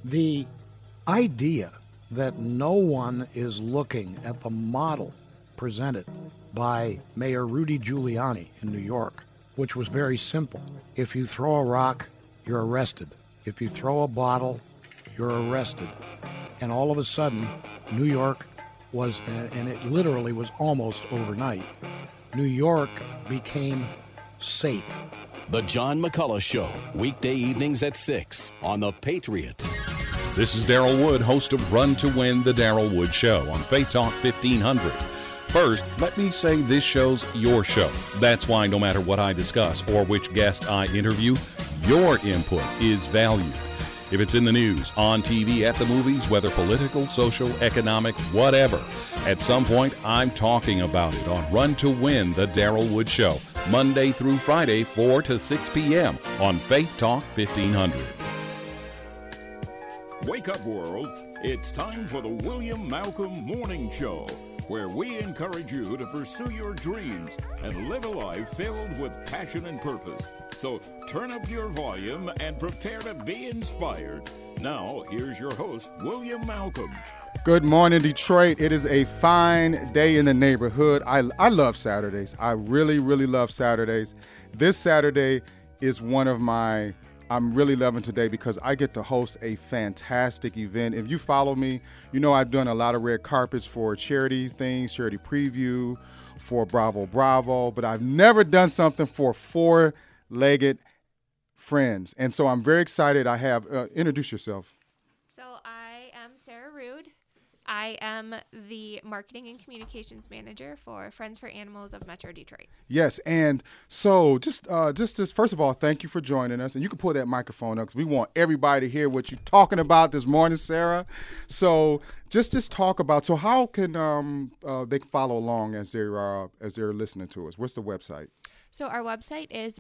The idea that no one is looking at the model presented by Mayor Rudy Giuliani in New York, which was very simple. If you throw a rock, you're arrested. If you throw a bottle, you're arrested. And all of a sudden, New York was, and it literally was almost overnight, New York became safe. The John McCullough Show, weekday evenings at 6 on The Patriot. This is Daryl Wood, host of Run to Win, The Daryl Wood Show on Faith Talk 1500. First, let me say this show's your show. That's why no matter what I discuss or which guest I interview, your input is valued. If it's in the news, on TV, at the movies, whether political, social, economic, whatever, at some point I'm talking about it on Run to Win, The Daryl Wood Show, Monday through Friday, 4 to 6 p.m. on Faith Talk 1500. Wake up, world. It's time for the William Malcolm Morning Show, where we encourage you to pursue your dreams and live a life filled with passion and purpose. So turn up your volume and prepare to be inspired. Now, here's your host, William Malcolm. Good morning, Detroit. It is a fine day in the neighborhood. I love Saturdays. I really, really love Saturdays. This Saturday is one of my, I'm really loving today because I get to host a fantastic event. If you follow me, you know I've done a lot of red carpets for charity things, charity preview, for Bravo Bravo, but I've never done something for four-legged friends. And so I'm very excited. I have, introduce yourself. So I am Sarah Rude. I am the Marketing and Communications Manager for Friends for Animals of Metro Detroit. Yes, and so just first of all, thank you for joining us. And you can pull that microphone up because we want everybody to hear what you're talking about this morning, Sarah. So just talk about, so how can they follow along as they're listening to us? What's the website? So our website is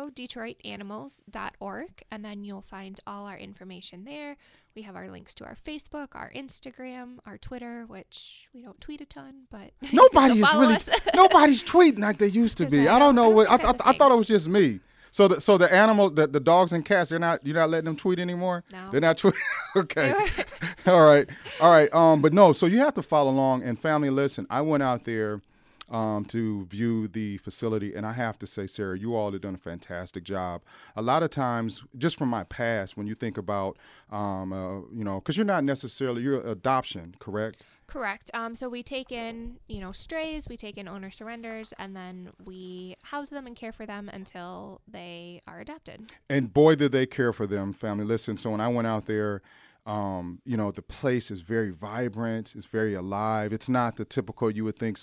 metrodetroitanimals.org, and then you'll find all our information there. We have our links to our Facebook, our Instagram, our Twitter, which we don't tweet a ton, but nobody's tweeting like they used to be. I don't know what I thought it was just me. So the animals, the dogs and cats, you're not letting them tweet anymore? No. They're not tweeting. Okay. All right. But no, so you have to follow along. And family, listen, I went out there to view the facility, and I have to say, Sarah, you all have done a fantastic job. A lot of times, just from my past, when you think about, because you're not necessarily, you're adoption, correct? Correct. So we take in, strays, we take in owner surrenders, and then we house them and care for them until they are adopted. And boy, did they care for them, family. Listen, so when I went out there, the place is very vibrant, it's very alive. It's not the typical, you would think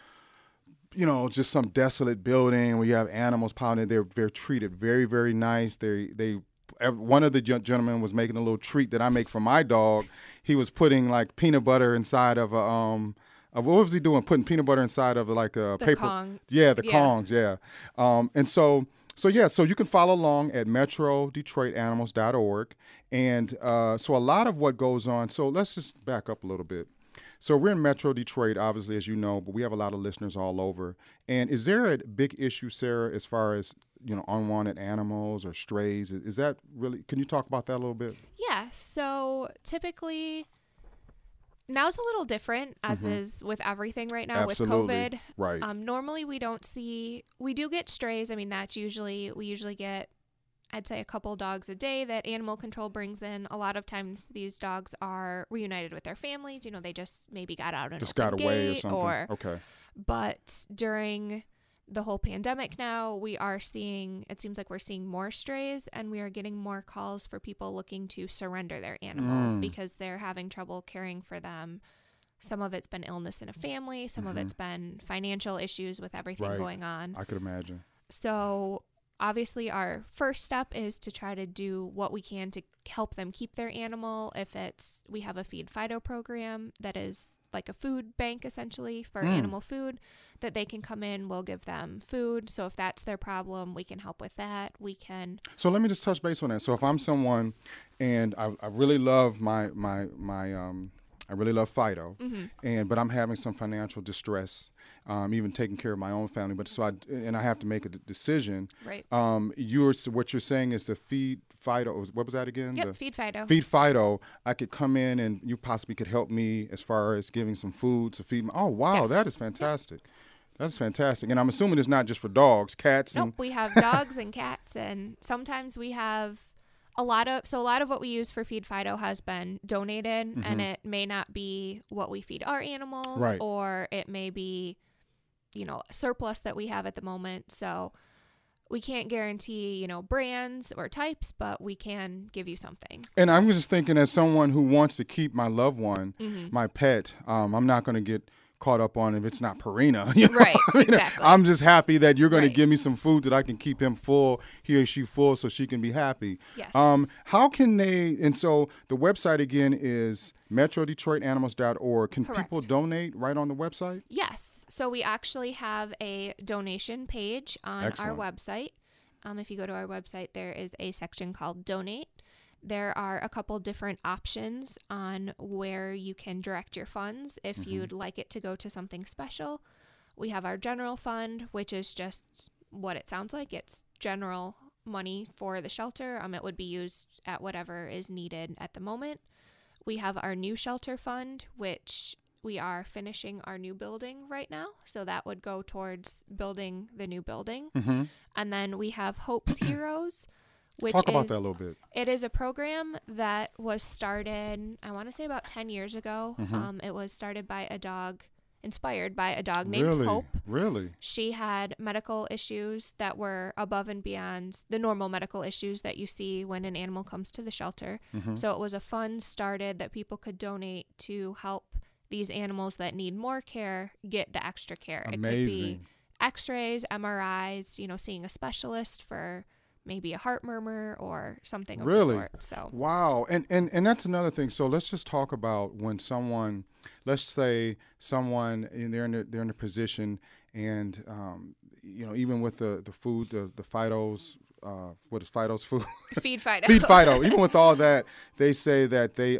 just some desolate building where you have animals piling in. They're treated very, very nice. One of the gentlemen was making a little treat that I make for my dog. He was putting like peanut butter inside of what was he doing? Putting peanut butter inside of like a paper. Kong. Yeah, the Kongs. Yeah. So you can follow along at metrodetroitanimals.org. And so a lot of what goes on. So let's just back up a little bit. So we're in Metro Detroit, obviously, as you know, but we have a lot of listeners all over. And is there a big issue, Sarah, as far as, unwanted animals or strays? Is that really, can you talk about that a little bit? Yeah. So typically, now's a little different, as is with everything right now. Absolutely. With COVID. Right. Normally we do get strays. I mean, we usually get, I'd say, a couple dogs a day that animal control brings in. A lot of times these dogs are reunited with their families. They just maybe got out and just got away or something. Okay. But during the whole pandemic now, it seems like we're seeing more strays, and we are getting more calls for people looking to surrender their animals because they're having trouble caring for them. Some of it's been illness in a family. Some of it's been financial issues with everything going on. I could imagine. So obviously, our first step is to try to do what we can to help them keep their animal. We have a Feed Fido program that is like a food bank, essentially, for animal food that they can come in. We'll give them food. So if that's their problem, we can help with that. So let me just touch base on that. So if I'm someone and I really love my I really love Fido, but I'm having some financial distress, even taking care of my own family. But I have to make a decision. Right. What you're saying is the Feed Fido. What was that again? Yep, Feed Fido. Feed Fido. I could come in and you possibly could help me as far as giving some food to feed. Oh wow, Yes. that is fantastic. Yep. That's fantastic. And I'm assuming it's not just for dogs, cats. Nope, we have dogs and cats, and sometimes we have a lot of what we use for Feed Fido has been donated, and it may not be what we feed our animals, Right. or it may be, surplus that we have at the moment. So we can't guarantee, brands or types, but we can give you something. And I'm just thinking, as someone who wants to keep my loved one, my pet, I'm not going to get caught up on if it's not Purina. Right, I mean, exactly. I'm just happy that you're going to Right. give me some food that I can keep him full, he or she full, so she can be happy. Yes. How can they, and so the website again is metrodetroitanimals.org. Can Correct. people donate right on the website? Yes. So we actually have a donation page on Excellent. our website. If you go to our website, there is a section called Donate. There are a couple different options on where you can direct your funds if you'd like it to go to something special. We have our general fund, which is just what it sounds like. It's general money for the shelter. It would be used at whatever is needed at the moment. We have our new shelter fund, which we are finishing our new building right now. So that would go towards building the new building. And then we have Hope's Heroes, which Talk about is- that a little bit. It is a program that was started, I want to say about 10 years ago. It was started by inspired by a dog named Really? Hope. Really? She had medical issues that were above and beyond the normal medical issues that you see when an animal comes to the shelter. So it was a fund started that people could donate to help these animals that need more care get the extra care. It could be Amazing. x-rays, MRIs, seeing a specialist for maybe a heart murmur or something of the Really? sort. So Wow. And that's another thing. So let's just talk about when someone, let's say someone, and they're in a position, and even with the food, the Fido's, what is Fido's food? Feed Fido. Feed Fido. Even with all that, they say that they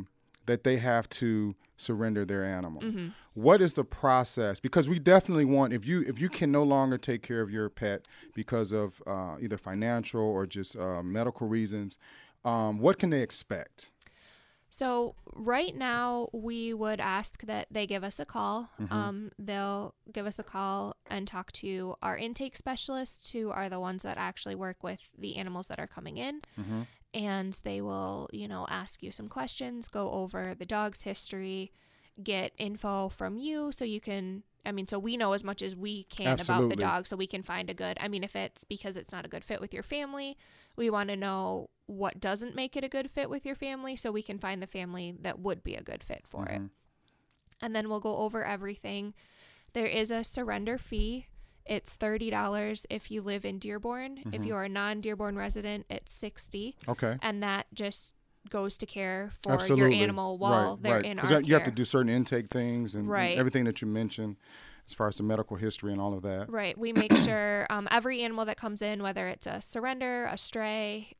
have to surrender their animal. What is the process? Because we definitely want, if you can no longer take care of your pet because of either financial or just medical reasons, what can they expect? So right now we would ask that they give us a call. They'll give us a call and talk to our intake specialists, who are the ones that actually work with the animals that are coming in. And they will, ask you some questions, go over the dog's history, get info from you so you can, so we know as much as we can about Absolutely. the dog, so we can find a good, if it's because it's not a good fit with your family, we want to know what doesn't make it a good fit with your family so we can find the family that would be a good fit for it. And then we'll go over everything. There is a surrender fee. It's $30 if you live in Dearborn. If you're a non-Dearborn resident, it's $60. Okay. And that just goes to care for Absolutely. your animal while they're in our 'Cause you have care. to do certain intake things and Right. everything that you mentioned as far as the medical history and all of that. Right. We make sure every animal that comes in, whether it's a surrender, a stray,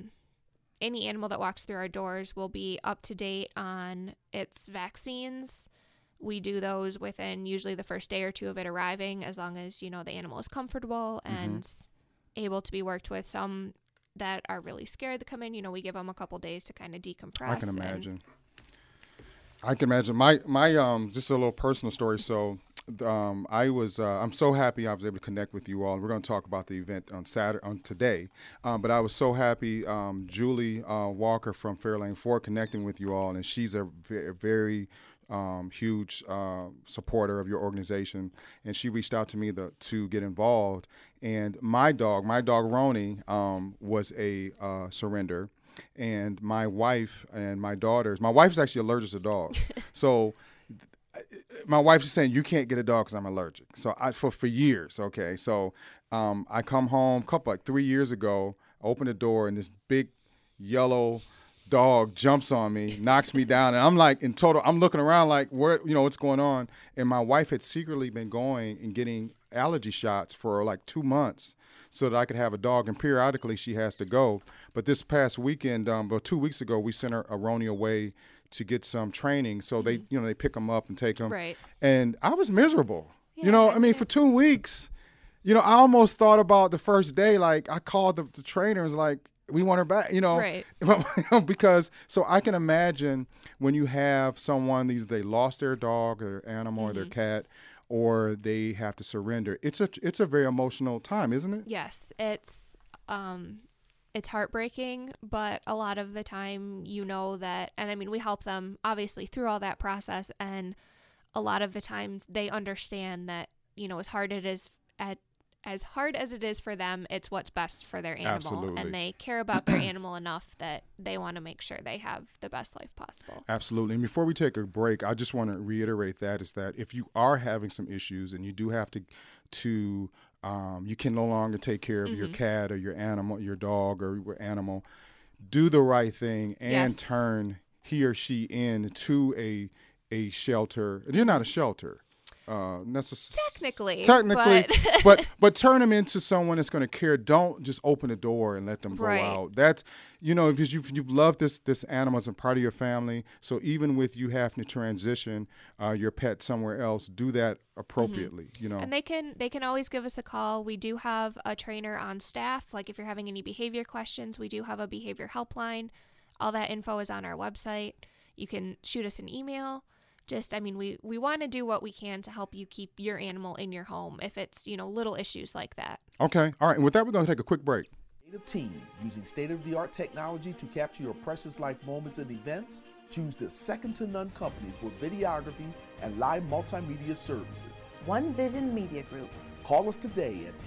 any animal that walks through our doors will be up to date on its vaccines. We do those within usually the first day or two of it arriving, as long as, the animal is comfortable and able to be worked with. Some that are really scared to come in, we give them a couple days to kind of decompress. I can imagine. My just a little personal story. So I'm so happy I was able to connect with you all. We're going to talk about the event on today. But I was so happy, Julie Walker from Fairlane Ford connecting with you all. And she's a very huge supporter of your organization. And she reached out to me to get involved. And my dog Roni, was a surrender. And my wife and my daughters, my wife is actually allergic to dogs. So my wife is saying, you can't get a dog because I'm allergic. So for years, okay. So I come home, 3 years ago, I open the door, and this big yellow dog jumps on me, knocks me down, and I'm like, in total, I'm looking around like, what's going on? And my wife had secretly been going and getting allergy shots for like 2 months so that I could have a dog, and periodically she has to go. But this past weekend, about 2 weeks ago, we sent a Roni away to get some training. So they pick them up and take them. Right. And I was miserable. Yeah, I mean, for 2 weeks, I almost thought about the first day. Like, I called the trainer and was like, we want her back, Right. because so I can imagine when you have someone, they lost their dog or animal or their cat, or they have to surrender. It's a very emotional time, isn't it? Yes, it's heartbreaking, but a lot of the time, that, and I mean, we help them obviously through all that process, and a lot of the times they understand that, as hard as it is for them, it's what's best for their animal. Absolutely. And they care about their animal enough that they want to make sure they have the best life possible. Absolutely. And before we take a break, I just want to reiterate that if you are having some issues and you do have to you can no longer take care of your cat or your animal, your dog or your animal, do the right thing and turn he or she into a shelter. You're not a shelter. Technically, but turn them into someone that's going to care. Don't just open the door and let them go out. That's because you've loved this animal as a part of your family. So even with you having to transition your pet somewhere else, do that appropriately. And they can always give us a call. We do have a trainer on staff. Like if you're having any behavior questions, we do have a behavior helpline. All that info is on our website. You can shoot us an email. We want to do what we can to help you keep your animal in your home if it's, little issues like that. Okay. All right. And with that, we're going to take a quick break. Native team using state-of-the-art technology to capture your precious life moments and events. Choose the second-to-none company for videography and live multimedia services. One Vision Media Group. Call us today at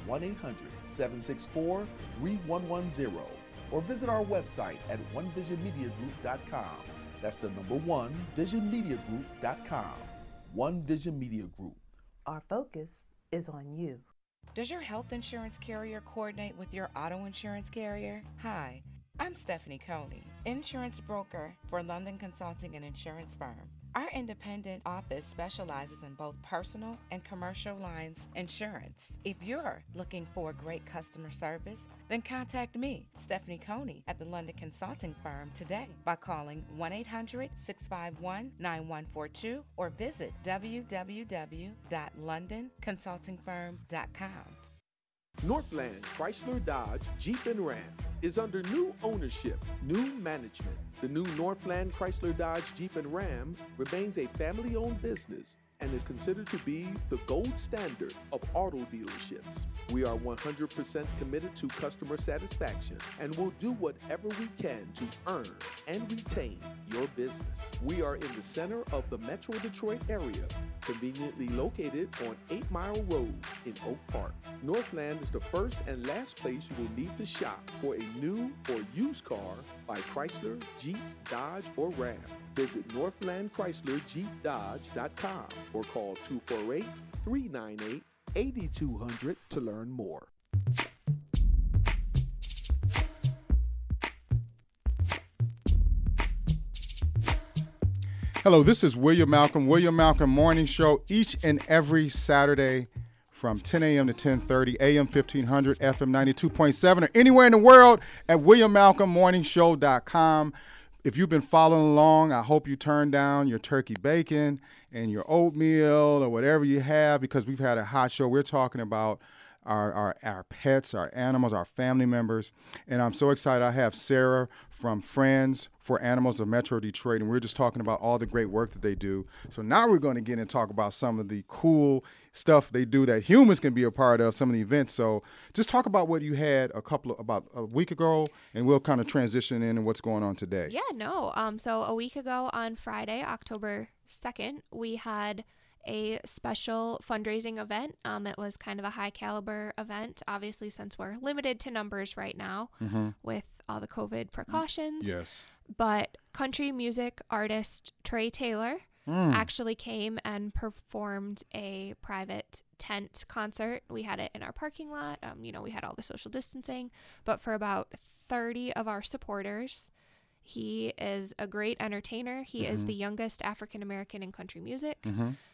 1-800-764-3110 or visit our website at onevisionmediagroup.com. That's the number 1, visionmediagroup.com. One Vision Media Group. Our focus is on you. Does your health insurance carrier coordinate with your auto insurance carrier? Hi, I'm Stephanie Coney, insurance broker for London Consulting and Insurance Firm. Our independent office specializes in both personal and commercial lines insurance. If you're looking for great customer service, then contact me, Stephanie Coney, at the London Consulting Firm today by calling 1-800-651-9142 or visit www.londonconsultingfirm.com. Northland Chrysler Dodge Jeep and Ram is under new ownership, new management. The new Northland Chrysler Dodge Jeep and Ram remains a family-owned business and is considered to be the gold standard of auto dealerships. We are 100% committed to customer satisfaction and will do whatever we can to earn and retain your business. We are in the center of the Metro Detroit area, conveniently located on 8 Mile Road in Oak Park. Northland is the first and last place you will need to shop for a new or used car by Chrysler, Jeep, Dodge, or Ram. Visit NorthlandChryslerJeepDodge.com or call 248-398-8200 to learn more. Hello, this is William Malcolm Morning Show, each and every Saturday from 10 a.m. to 10:30, AM 1500, FM 92.7, or anywhere in the world at WilliamMalcolmMorningShow.com. If you've been following along, I hope you turn down your turkey bacon and your oatmeal or whatever you have, because we've had a hot show. We're talking about our pets, our animals, our family members. And I'm so excited. I have Sarah from Friends for Animals of Metro Detroit, and we're just talking about all the great work that they do. So now we're going to get and talk about some of the cool stuff they do that humans can be a part of, some of the events. So just talk about what you had about a week ago, and we'll kind of transition into what's going on today. Yeah, no. So a week ago on Friday, October 2nd, we had a special fundraising event. It was kind of a high caliber event, obviously, since we're limited to numbers right now with all the COVID precautions. Yes. But country music artist Trey Taylor actually came and performed a private tent concert. We had it in our parking lot. We had all the social distancing, but for about 30 of our supporters. He is a great entertainer. He is the youngest African American in country music.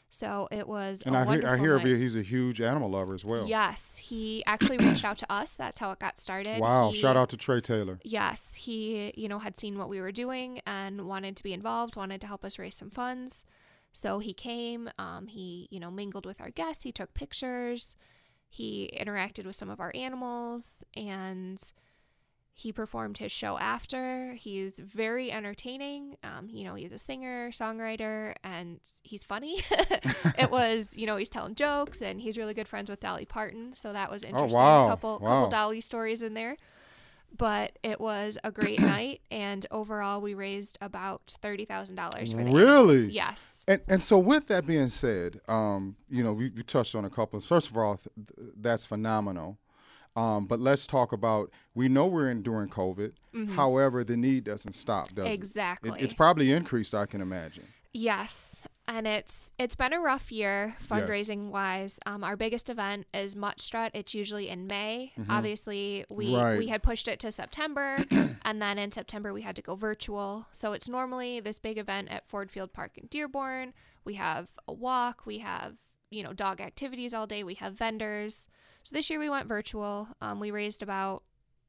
So it was and a I wonderful hear night. he's a huge animal lover as well. Yes, he actually reached out to us. That's how it got started. Wow! Shout out to Trey Taylor. Yes, he had seen what we were doing and wanted to be involved, wanted to help us raise some funds. So he came. He mingled with our guests. He took pictures. He interacted with some of our animals, and he performed his show after. He's very entertaining. He's a singer, songwriter, and he's funny. It was, he's telling jokes, and he's really good friends with Dolly Parton. So that was interesting. Oh, wow. A couple Dolly stories in there. But it was a great night, and overall we raised about $30,000 for the Really? animals. Yes. And so with that being said, we touched on a couple. First of all, that's phenomenal. But let's talk about, we know we're during COVID. Mm-hmm. However, the need doesn't stop, does it? Exactly. It's probably increased, I can imagine. Yes. And it's been a rough year fundraising wise. Our biggest event is Mutt Strut. It's usually in May. Mm-hmm. Obviously, we had pushed it to September, and then in September we had to go virtual. So it's normally this big event at Ford Field Park in Dearborn. We have a walk. We have dog activities all day. We have vendors. So this year we went virtual. We raised about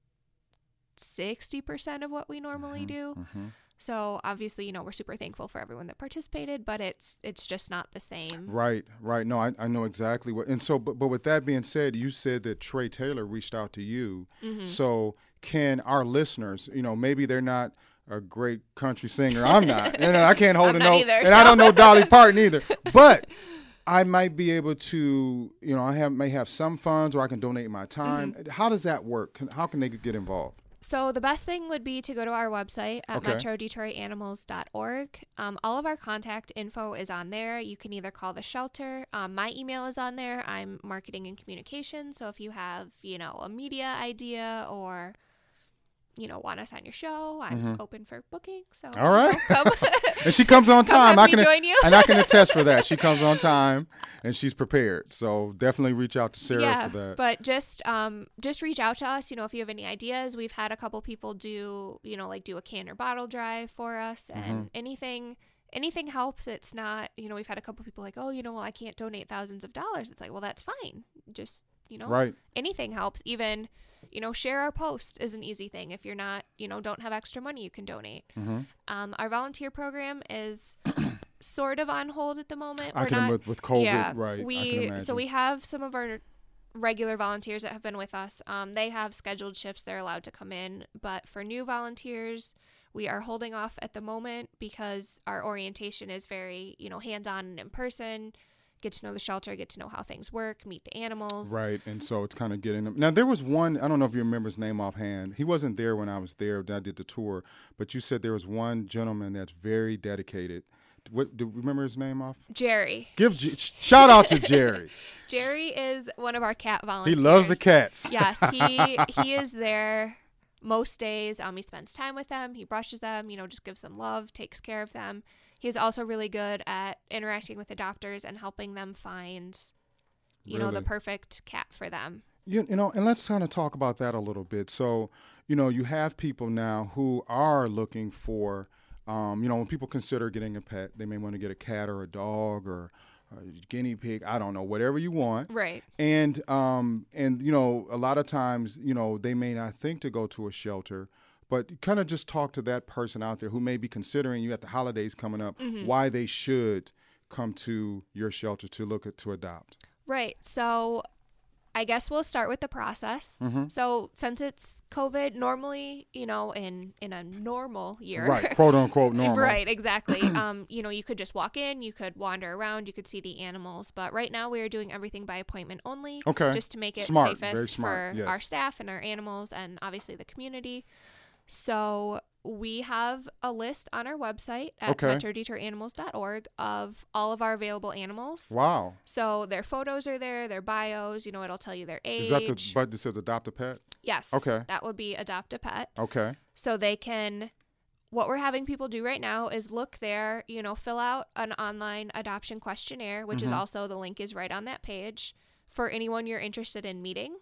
60% of what we normally do. Mm-hmm. So obviously, we're super thankful for everyone that participated, but it's just not the same. Right. No, I know exactly what. And so, but with that being said, you said that Trey Taylor reached out to you. Mm-hmm. So can our listeners, maybe they're not a great country singer. I'm not. I can't hold a note. Either, and so. I don't know Dolly Parton either. But I might be able to, may have some funds, or I can donate my time. Mm-hmm. How does that work? How can they get involved? So the best thing would be to go to our website at metrodetroitanimals.org. All of our contact info is on there. You can either call the shelter. My email is on there. I'm marketing and communication. So if you have, a media idea or, want us on your show, I'm open for booking. So all right. And she comes on time. I can join you. And I can attest for that. She comes on time and she's prepared. So definitely reach out to Sarah for that. But just reach out to us, if you have any ideas. We've had a couple people do, do a can or bottle drive for us, and anything helps. It's not, we've had a couple people like, oh, well, I can't donate thousands of dollars. It's like, well, that's fine. Just, right. Anything helps. Even, share our posts is an easy thing. If you're not, don't have extra money, you can donate. Mm-hmm. Our volunteer program is sort of on hold at the moment. With COVID, yeah, right. So we have some of our regular volunteers that have been with us. They have scheduled shifts they're allowed to come in. But for new volunteers, we are holding off at the moment because our orientation is very, hands-on and in person. Get to know the shelter, get to know how things work, meet the animals. Right, and so it's kind of getting them. Now, there was one, I don't know if you remember his name offhand. He wasn't there when I was there, I did the tour, but you said there was one gentleman that's very dedicated. Do you remember his name off? Jerry. Shout out to Jerry. Jerry is one of our cat volunteers. He loves the cats. Yes, he is there most days. He spends time with them. He brushes them, just gives them love, takes care of them. He's also really good at interacting with adopters and helping them find, the perfect cat for them. And let's kind of talk about that a little bit. So, you have people now who are looking for, when people consider getting a pet, they may want to get a cat or a dog or a guinea pig, I don't know, whatever you want. Right. And a lot of times, they may not think to go to a shelter. But kind of just talk to that person out there who may be considering, you got the holidays coming up, why they should come to your shelter to adopt. Right. So I guess we'll start with the process. Mm-hmm. So since it's COVID, normally, in a normal year. Right. Quote unquote normal. Right. Exactly. You could just walk in, you could wander around, you could see the animals. But right now we are doing everything by appointment only. Okay. Just to make it smart. safest Very smart. for our staff and our animals and obviously the community. So we have a list on our website at metrodetroitanimals.org of all of our available animals. Wow. So their photos are there, their bios, it'll tell you their age. Is that the button that says adopt a pet? Yes. Okay. That would be adopt a pet. Okay. So they can, what we're having people do right now is look there, fill out an online adoption questionnaire, which is also, the link is right on that page, for anyone you're interested in meeting.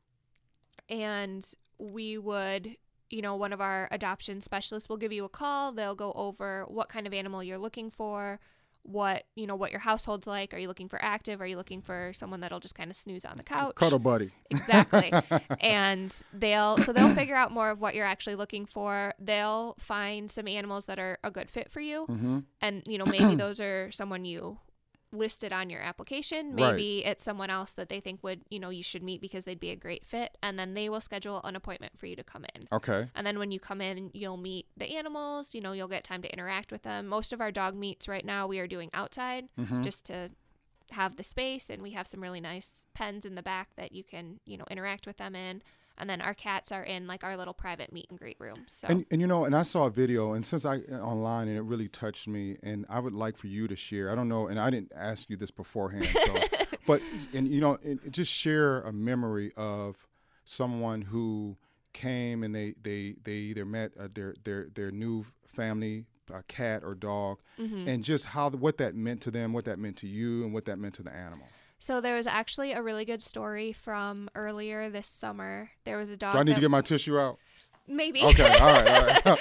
And we would, one of our adoption specialists will give you a call. They'll go over what kind of animal you're looking for, what your household's like. Are you looking for active? Are you looking for someone that'll just kind of snooze on the couch? Cuddle buddy. Exactly. And they'll figure out more of what you're actually looking for. They'll find some animals that are a good fit for you. Mm-hmm. And, maybe those are someone you listed on your application. Maybe it's someone else that they think would, you should meet because they'd be a great fit. And then they will schedule an appointment for you to come in. Okay. And then when you come in, you'll meet the animals, you'll get time to interact with them. Most of our dog meets right now we are doing outside just to have the space. And we have some really nice pens in the back that you can, interact with them in. And then our cats are in like our little private meet and greet room. So and I saw a video, and since online, and it really touched me, and I would like for you to share. I don't know, and I didn't ask you this beforehand, so but just share a memory of someone who came and they either met their new family, a cat or dog, and just what that meant to them, what that meant to you, and what that meant to the animal. So there was actually a really good story from earlier this summer. There was a dog. Do I need to get my tissue out? Maybe. Okay, all right.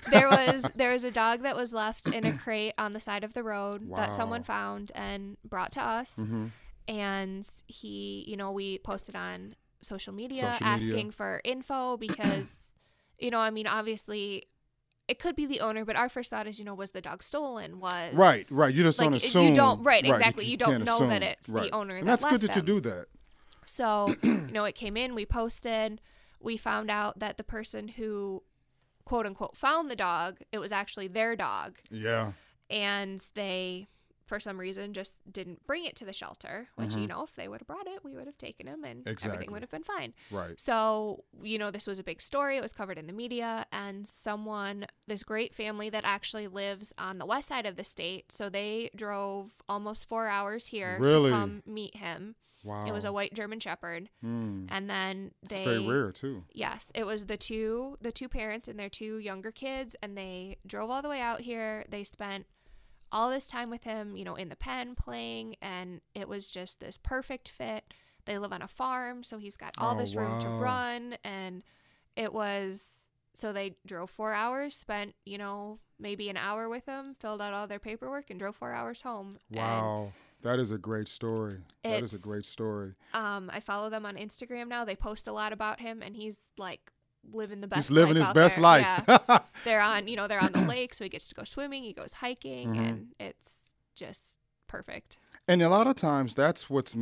There was a dog that was left in a crate on the side of the road that someone found and brought to us. And he, we posted on social media asking for info because, obviously it could be the owner, but our first thought is, was the dog stolen? Right. You just don't assume. You don't, exactly. You don't know that it's the owner and that that's left good to do that. So, it came in, we posted, we found out that the person who, quote unquote, found the dog, it was actually their dog. Yeah. And they, for some reason, just didn't bring it to the shelter, which, if they would have brought it, we would have taken him and everything would have been fine. Right. So, this was a big story. It was covered in the media, and this great family that actually lives on the west side of the state, so they drove almost 4 hours here to come meet him. Wow. It was a white German Shepherd. And then it's very rare too. Yes. It was the two parents and their 2 younger kids, and they drove all the way out here. They spent all this time with him, in the pen playing, and it was just this perfect fit. They live on a farm, so he's got all this room to run, and so they drove 4 hours, spent, maybe an hour with him, filled out all their paperwork, and drove 4 hours home. Wow. That is a great story. That is a great story. I follow them on Instagram now. They post a lot about him, and he's like living the best. He's living life his out best there. life. Yeah. They're on the lake, so he gets to go swimming. He goes hiking, and it's just perfect. And a lot of times that's what's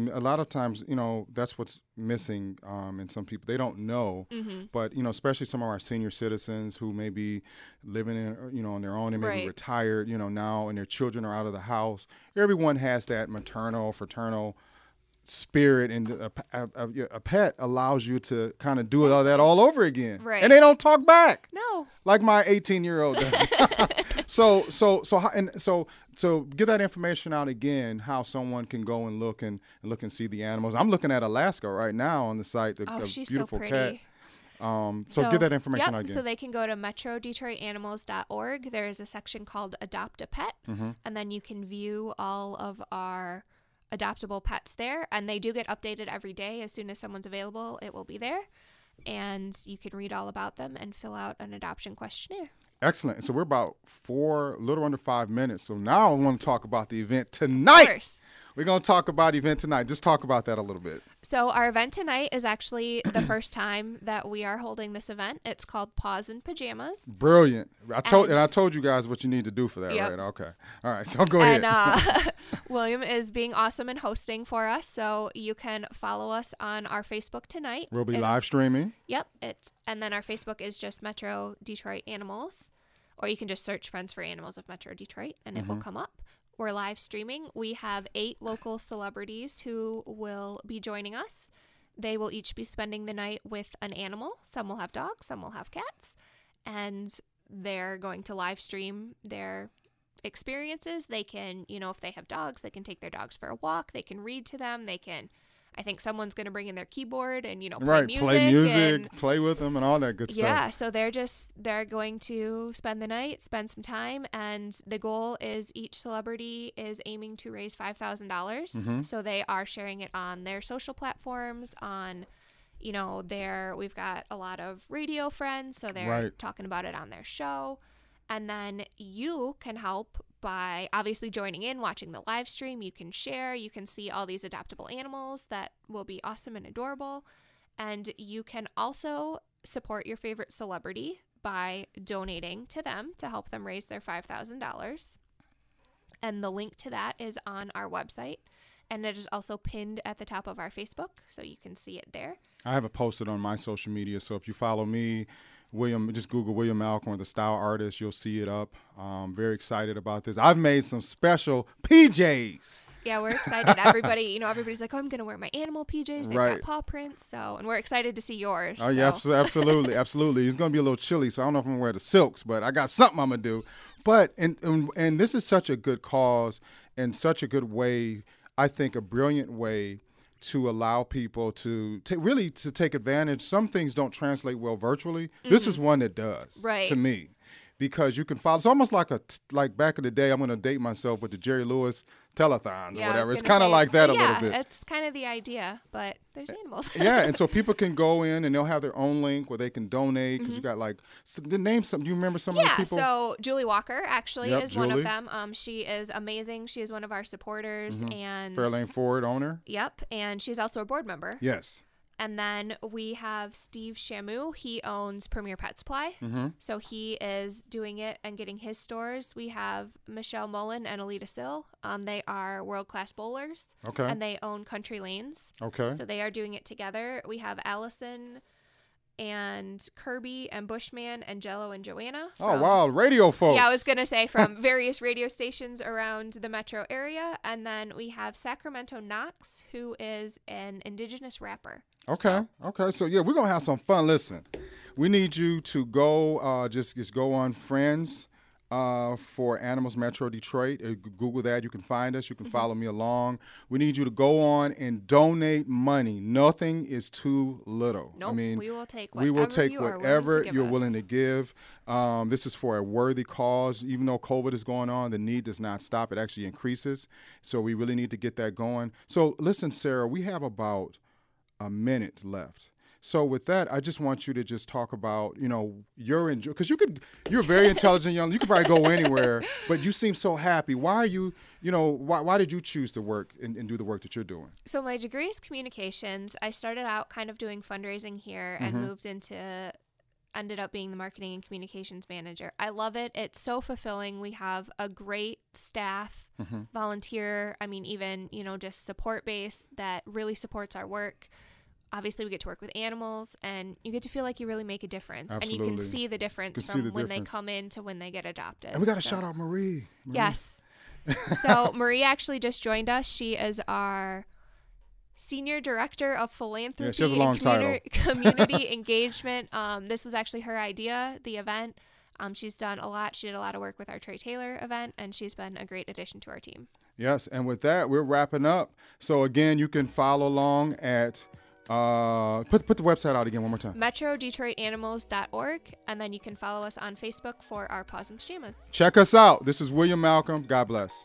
missing in some people. They don't know, but especially some of our senior citizens who may be living in on their own and maybe retired now, and their children are out of the house. Everyone has that maternal, fraternal spirit, and a pet allows you to kind of do all that all over again. Right. And they don't talk back. No. Like my 18-year-old does. So get that information out again, how someone can go and look and see the animals. I'm looking at Alaska right now on the site, She's beautiful so cat. pretty. So get that information out again. So they can go to metrodetroitanimals.org. There is a section called Adopt a Pet, and then you can view all of our adoptable pets there, and they do get updated every day. As soon as someone's available, it will be there, and you can read all about them and fill out an adoption questionnaire. Excellent. So we're about a little under 5 minutes. So now I want to talk about the event tonight. Of course. We're going to talk about the event tonight. Just talk about that a little bit. So our event tonight is actually the first time that we are holding this event. It's called Paws in Pajamas. Brilliant. I told you guys what you need to do for that, right? Okay. All right. So go ahead. And William is being awesome and hosting for us. So you can follow us on our Facebook tonight. We'll be live streaming. Yep. And then our Facebook is just Metro Detroit Animals, or you can just search Friends for Animals of Metro Detroit and it will come up. We're live streaming. We have 8 local celebrities who will be joining us. They will each be spending the night with an animal. Some will have dogs, some will have cats. And they're going to live stream their experiences. They can, if they have dogs, they can take their dogs for a walk. They can read to them. I think someone's going to bring in their keyboard and, play music. Play with them and all that good stuff. Yeah, so they're going to spend the night, spend some time, and the goal is each celebrity is aiming to raise $5,000. So they are sharing it on their social platforms, on, we've got a lot of radio friends, so they're talking about it on their show. And then you can help by obviously joining in, watching the live stream. You can share, you can see all these adoptable animals that will be awesome and adorable. And you can also support your favorite celebrity by donating to them to help them raise their $5,000. And the link to that is on our website. And it is also pinned at the top of our Facebook, so you can see it there. I have it posted on my social media, so if you follow me, William, just Google William Malcolm or the Style Artist, you'll see it up. Very excited about this. I've made some special PJs. Yeah, we're excited. Everybody's like, oh, I'm going to wear my animal PJs. They've Right. got paw prints, and we're excited to see yours. Oh, yeah, absolutely, absolutely. It's going to be a little chilly, so I don't know if I'm going to wear the silks, but I got something I'm going to do. But, and this is such a good cause and such a good way, I think a brilliant way to allow people to take advantage. Some things don't translate well virtually. Mm-hmm. This is one that does, right, to me, because you can follow. It's almost like back in the day. I'm going to date myself with the Jerry Lewis telethons or whatever. It's kind of like that a little bit. Yeah, it's kind of the idea, but there's animals. Yeah, and so people can go in and they'll have their own link where they can donate because you got name some. Do you remember some of the people? Yeah, so Julie Walker actually is one of them. She is amazing. She is one of our supporters and Fairlane Ford owner. Yep, and she's also a board member. Yes. And then we have Steve Shamu. He owns Premier Pet Supply. Mm-hmm. So he is doing it and getting his stores. We have Michelle Mullen and Alita Sill. They are world-class bowlers. Okay. And they own Country Lanes. Okay. So they are doing it together. We have Allison and Kirby and Bushman and Jello and Joanna. Oh, wow. Radio folks. Yeah, I was going to say from various radio stations around the metro area. And then we have Sacramento Knox, who is an indigenous rapper. Okay. So, yeah, we're going to have some fun. Listen, we need you to go, just go on Friends for Animals Metro Detroit. Google that. You can find us. You can follow me along. We need you to go on and donate money. Nothing is too little. Nope. I mean, we will take whatever you're willing to give. This is for a worthy cause. Even though COVID is going on, the need does not stop. It actually increases. So we really need to get that going. So listen, Sarah, we have about a minute left. So with that, I just want you to just talk about, because you're very intelligent young. You could probably go anywhere, but you seem so happy. Why are you, why did you choose to work and do the work that you're doing? So my degree is communications. I started out kind of doing fundraising here and ended up being the marketing and communications manager. I love it. It's so fulfilling. We have a great staff, volunteer, even, just support base that really supports our work. Obviously, we get to work with animals, and you get to feel like you really make a difference. Absolutely. And you can see the difference from when they come in to when they get adopted. And we got to shout out Marie. Yes. So Marie actually just joined us. She is our Senior Director of Philanthropy she has a long title. Community Engagement. This was actually her idea, the event. She's done a lot. She did a lot of work with our Trey Taylor event, and she's been a great addition to our team. Yes, and with that, we're wrapping up. So again, you can follow along at put the website out again one more time. MetroDetroitAnimals.org, and then you can follow us on Facebook for our Paws and Pajamas. Check us out. This is William Malcolm. God bless.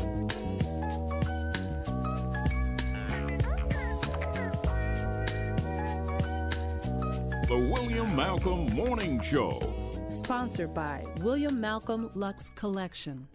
The William Malcolm Morning Show. Sponsored by William Malcolm Luxe Collection.